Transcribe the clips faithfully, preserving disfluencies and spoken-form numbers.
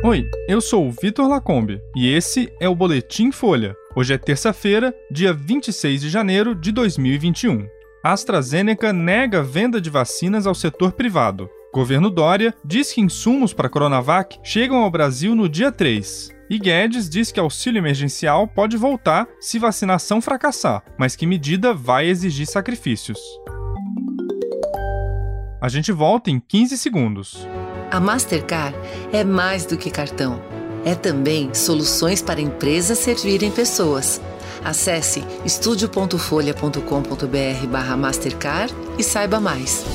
Oi, eu sou o Vitor Lacombe e esse é o Boletim Folha. Hoje é terça-feira, dia vinte e seis de janeiro de dois mil e vinte e um. A AstraZeneca nega a venda de vacinas ao setor privado. Governo Dória diz que insumos para a Coronavac chegam ao Brasil no dia três. E Guedes diz que auxílio emergencial pode voltar se vacinação fracassar, mas que medida vai exigir sacrifícios. A gente volta em quinze segundos. A Mastercard é mais do que cartão. É também soluções para empresas servirem pessoas. Acesse estúdio ponto folha ponto com ponto br barra Mastercard e saiba mais.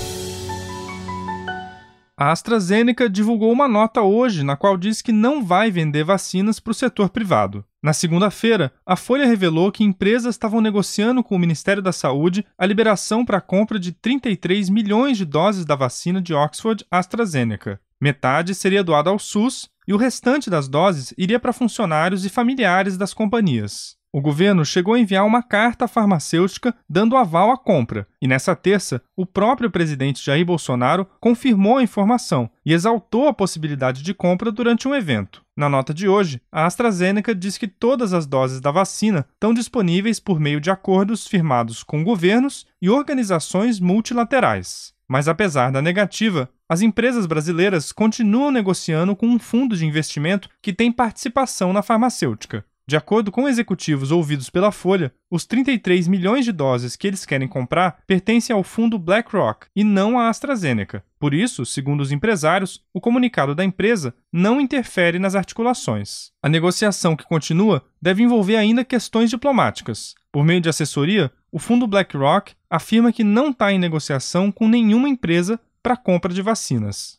A AstraZeneca divulgou uma nota hoje na qual diz que não vai vender vacinas para o setor privado. Na segunda-feira, a Folha revelou que empresas estavam negociando com o Ministério da Saúde a liberação para a compra de trinta e três milhões de doses da vacina de Oxford AstraZeneca. Metade seria doada ao SUS e o restante das doses iria para funcionários e familiares das companhias. O governo chegou a enviar uma carta à farmacêutica dando aval à compra, e nessa terça, o próprio presidente Jair Bolsonaro confirmou a informação e exaltou a possibilidade de compra durante um evento. Na nota de hoje, a AstraZeneca diz que todas as doses da vacina estão disponíveis por meio de acordos firmados com governos e organizações multilaterais. Mas apesar da negativa, as empresas brasileiras continuam negociando com um fundo de investimento que tem participação na farmacêutica. De acordo com executivos ouvidos pela Folha, os trinta e três milhões de doses que eles querem comprar pertencem ao fundo BlackRock e não à AstraZeneca. Por isso, segundo os empresários, o comunicado da empresa não interfere nas articulações. A negociação que continua deve envolver ainda questões diplomáticas. Por meio de assessoria, o fundo BlackRock afirma que não está em negociação com nenhuma empresa para a compra de vacinas.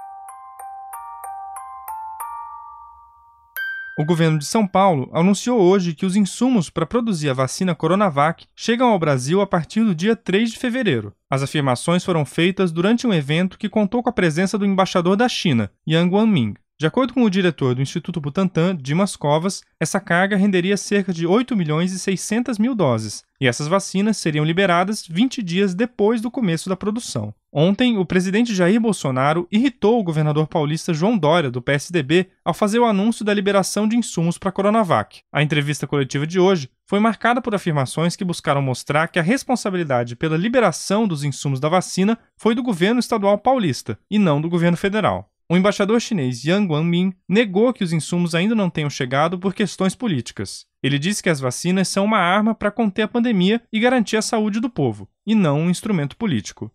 O governo de São Paulo anunciou hoje que os insumos para produzir a vacina Coronavac chegam ao Brasil a partir do dia três de fevereiro. As afirmações foram feitas durante um evento que contou com a presença do embaixador da China, Yang Wanming. De acordo com o diretor do Instituto Butantan, Dimas Covas, essa carga renderia cerca de oito milhões e seiscentas mil doses, e essas vacinas seriam liberadas vinte dias depois do começo da produção. Ontem, o presidente Jair Bolsonaro irritou o governador paulista João Dória, do P S D B, ao fazer o anúncio da liberação de insumos para a Coronavac. A entrevista coletiva de hoje foi marcada por afirmações que buscaram mostrar que a responsabilidade pela liberação dos insumos da vacina foi do governo estadual paulista, e não do governo federal. O embaixador chinês Yang Wanming negou que os insumos ainda não tenham chegado por questões políticas. Ele disse que as vacinas são uma arma para conter a pandemia e garantir a saúde do povo, e não um instrumento político.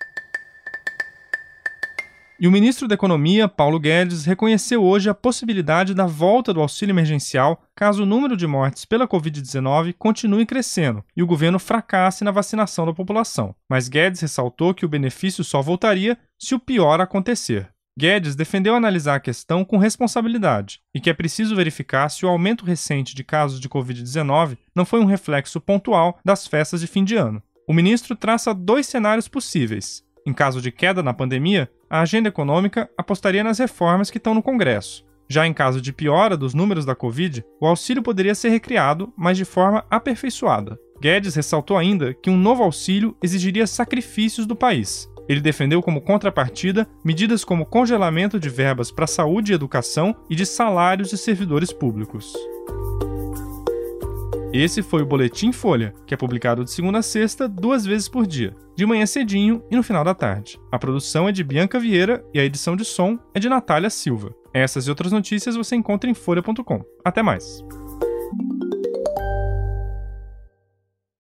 E o ministro da Economia, Paulo Guedes, reconheceu hoje a possibilidade da volta do auxílio emergencial caso o número de mortes pela covid dezenove continue crescendo e o governo fracasse na vacinação da população. Mas Guedes ressaltou que o benefício só voltaria se o pior acontecer. Guedes defendeu analisar a questão com responsabilidade e que é preciso verificar se o aumento recente de casos de covid dezenove não foi um reflexo pontual das festas de fim de ano. O ministro traça dois cenários possíveis. Em caso de queda na pandemia, a agenda econômica apostaria nas reformas que estão no Congresso. Já em caso de piora dos números da Covid, o auxílio poderia ser recriado, mas de forma aperfeiçoada. Guedes ressaltou ainda que um novo auxílio exigiria sacrifícios do país. Ele defendeu como contrapartida medidas como congelamento de verbas para saúde e educação e de salários de servidores públicos. Esse foi o Boletim Folha, que é publicado de segunda a sexta, duas vezes por dia, de manhã cedinho e no final da tarde. A produção é de Bianca Vieira e a edição de som é de Natália Silva. Essas e outras notícias você encontra em folha ponto com. Até mais!